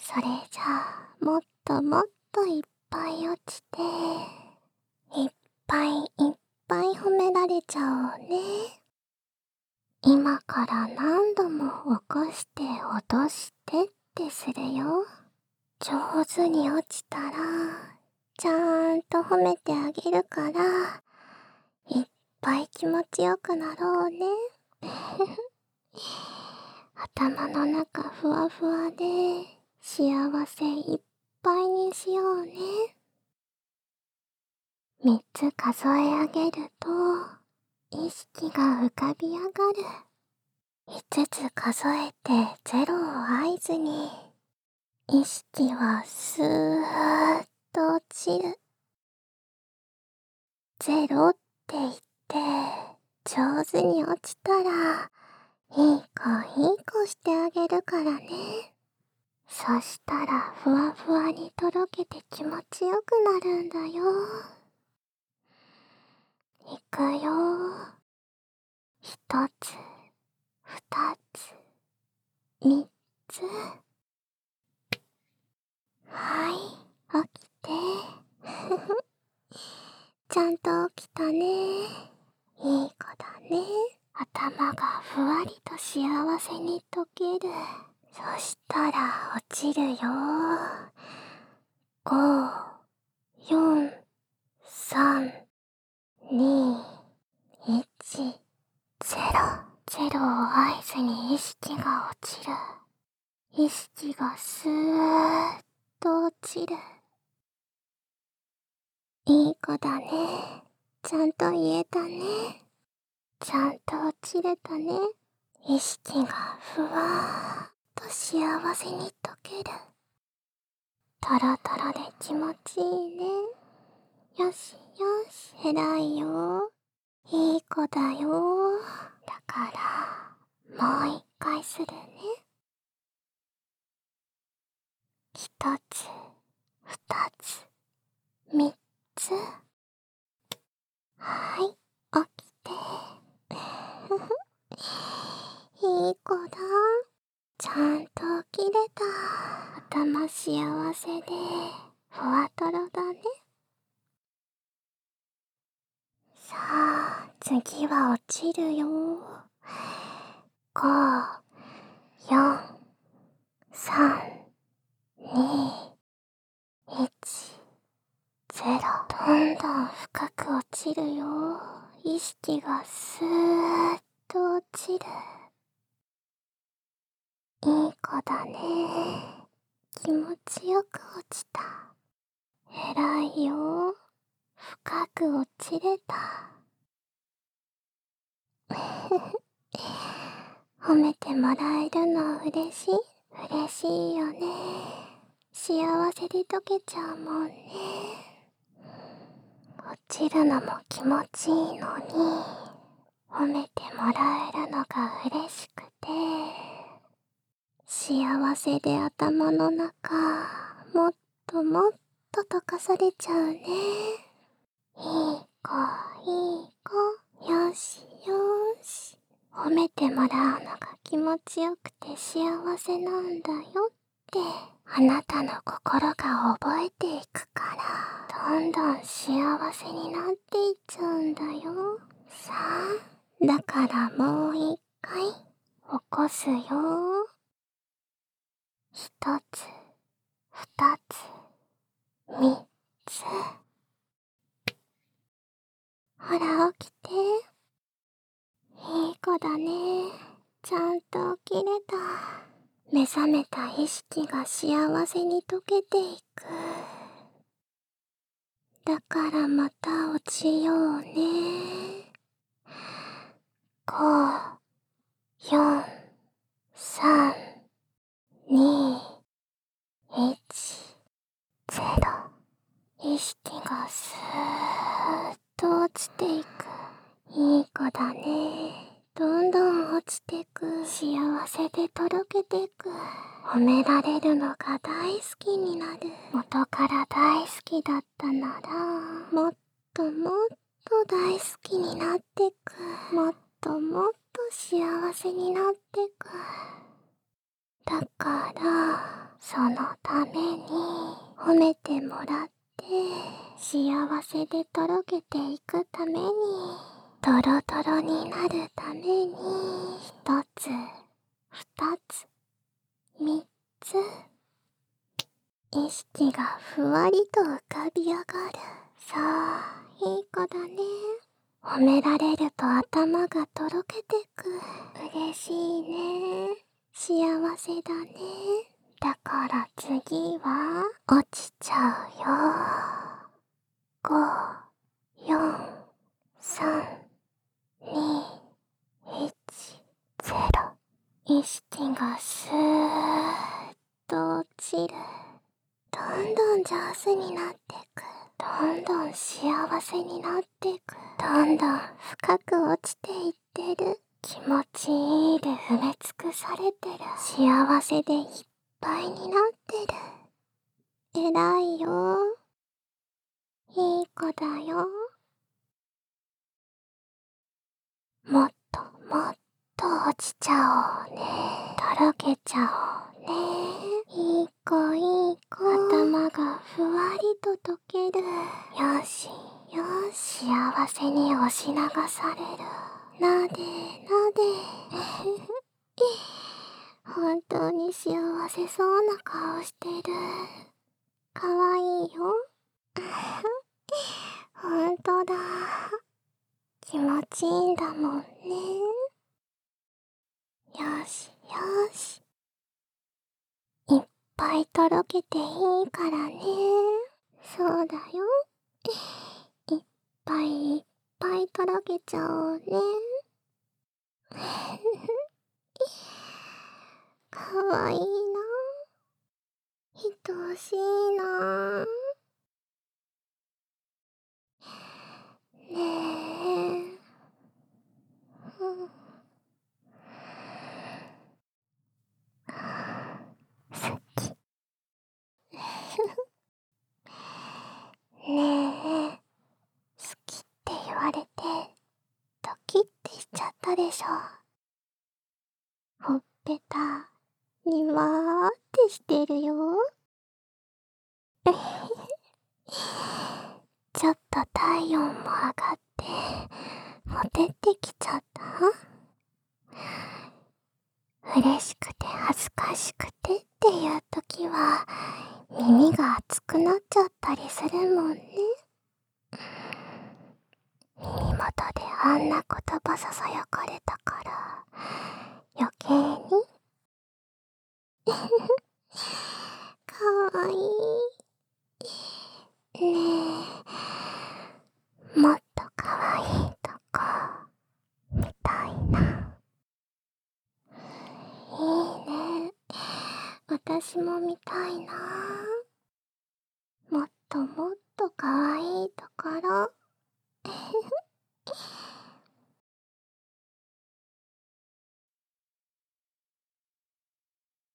それじゃあもっともっといっぱい落ちて、いっぱいいっぱい褒められちゃおうね。今から何度も起こして脅してってするよ。上手に落ちたらちゃんと褒めてあげるから、いっぱい気持ちよくなろうね。頭の中ふわふわで幸せいっぱいにしようね。3つ数え上げると意識が浮かび上がる。5つ数えて0を合図に意識はスーッと落ちる。0って言って上手に落ちたらいい子してあげるからね。そしたらふわふわにとろけて気持ちよくなるんだよ。いくよ。1つ、2つ、3つ。はい、起きて。ちゃんと起きたね。いい子だね。頭がふわりと幸せに溶ける。そしたら落ちるよ。5、4、3、2、1、0を合図に意識が落ちる。意識がスーッと落ちる。いい子だね。ちゃんと言えたね。ちゃんと落ちれたね。意識がふわーっと幸せに溶ける。トロトロで気持ちいいね。よしよし、偉いよ。いい子だよ。だからもう一回するね。1つ、2つ、3つ。はい、起きて。いい子だ。ちゃんと起きれた。頭幸せでふわとろだね。さあ、次は落ちるよ。5、4、3、2、1、0。どんどん深く落ちるよ。意識がスーッと落ちる。いい子だね。気持ちよく落ちた。偉いよ。深く落ちれた。褒めてもらえるの嬉しい。嬉しいよね。幸せで溶けちゃうもんね。落ちるのも気持ちいいのに、褒めてもらえるのが嬉しくて、幸せで頭の中もっともっと溶かされちゃうね。いい子いい子、よしよし。褒めてもらうのが気持ちよくて幸せなんだよってあなたの心が覚えていくから、どんどん幸せになっていっちゃうんだよ。さあ、だからもう一回起こすよ。1つ、2つ、3つ。ほら起きて。いい子だね。ちゃんと起きれた。目覚めた意識が幸せに溶けていく。だからまた落ちようね。5、4、3、2、1、0。意識がスーッと落ちていく。いい子だね。どんどん落ちてく。幸せでとろけてく。褒められるのが大好きになる。元から大好きだったなら、もっともっと大好きになってく。もっともっと幸せになってく。だから、そのために褒めてもらって幸せでとろけていくためにドロドロになるために一つ二つ三つ意識がふわりと浮かび上がる。さあいい子だね。褒められると頭がとろけてく。嬉しいね。幸せだね。だから次は落ちちゃうよ。5、4、3、2、1、0。意識がスーッと落ちる。どんどん上手になってく。どんどん幸せになってく。どんどん深く落ちていってる。気持ちいいで埋め尽くされてる。幸せでいっぱいになってる。偉いよ。いい子だよ。もっともっと落ちちゃおうね。とろけちゃおうね。いい子いい子。頭がふわりと溶ける。よしよし、幸せに押し流される。なでなで。本当に幸せそうな顔してる。かわいいよ。ほんとだ。気持ちいいんだもんね。よしよし。いっぱいとろけていいからね。そうだよ。いっぱいいっぱいとろけちゃおうね。かわいいな。愛しいな。ねえ。好き。ねえ。好きって言われてドキッてしちゃったでしょ。ほっぺたにわーってしてるよ。ちょっと体温も上がってほてってきちゃった。嬉しくて恥ずかしくてっていう時は耳が熱くなっちゃったりするもんね。耳元であんな言葉ささやかれたから余計にかわいいねえ。もっとかわいいとこ見たいな。いいね。私も見たいな。もっともっとかわいいところ